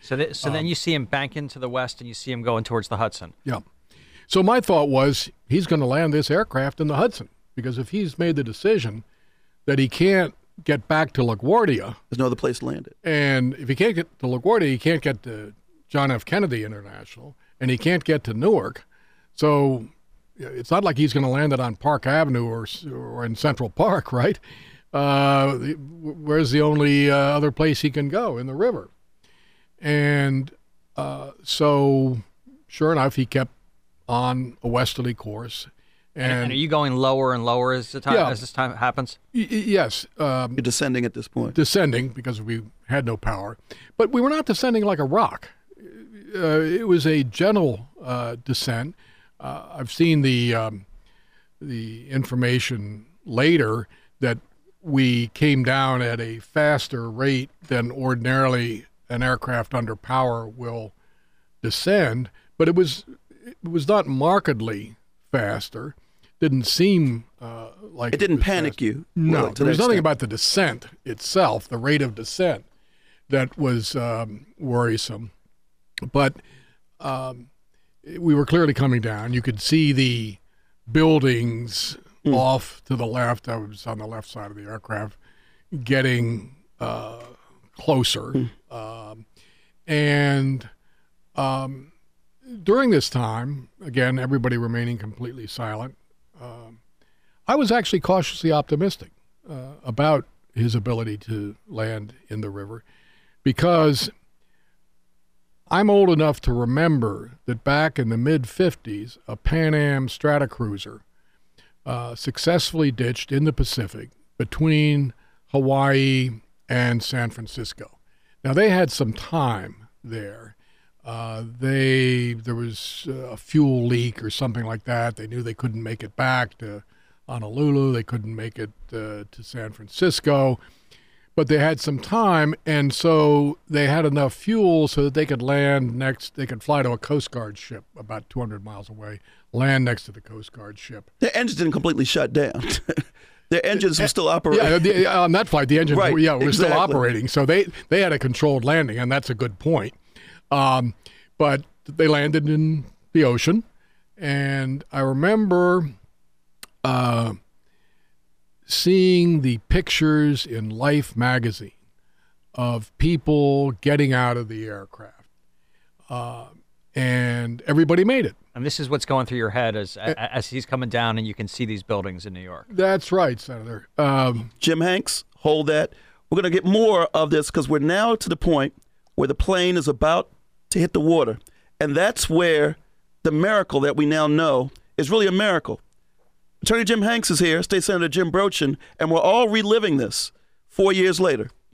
So then you see him bank into the west, and you see him going towards the Hudson. Yeah. So my thought was he's going to land this aircraft in the Hudson, because if he's made the decision that he can't get back to LaGuardia, there's no other place to land it. And if he can't get to LaGuardia, he can't get to John F. Kennedy International, and he can't get to Newark. So it's not like he's going to land it on Park Avenue or in Central Park, right? Where's the only other place he can go? In the river. And so sure enough, he kept on a westerly course. And are you going lower and lower as this time happens? Yes. You're descending at this point. Descending because we had no power. But we were not descending like a rock. It was a gentle descent. I've seen the information later that we came down at a faster rate than ordinarily an aircraft under power will descend, but it was not markedly faster. Didn't seem like it didn't panic you. No, there was nothing about the descent itself, the rate of descent, that was worrisome. But we were clearly coming down. You could see the buildings off to the left. I was on the left side of the aircraft, getting closer. And during this time, again, everybody remaining completely silent, I was actually cautiously optimistic about his ability to land in the river, because I'm old enough to remember that back in the mid-'50s, a Pan Am Stratocruiser successfully ditched in the Pacific between Hawaii and San Francisco. Now, they had some time there. There was a fuel leak or something like that. They knew they couldn't make it back to Honolulu. They couldn't make it to San Francisco. But they had some time, and so they had enough fuel so that they could land next. They could fly to a Coast Guard ship about 200 miles away, land next to the Coast Guard ship. The engines didn't completely shut down. Their engines were still operating. Yeah, on that flight, the engines were exactly. still operating. So they had a controlled landing, and that's a good point. But they landed in the ocean, and I remember seeing the pictures in Life magazine of people getting out of the aircraft, and everybody made it. And this is what's going through your head as he's coming down, and you can see these buildings in New York. That's right, Senator. Jim Hanks, hold that. We're going to get more of this because we're now to the point where the plane is about to hit the water. And that's where the miracle that we now know is really a miracle. Attorney Jim Hanks is here, State Senator Jim Brochin, and we're all reliving this 4 years later.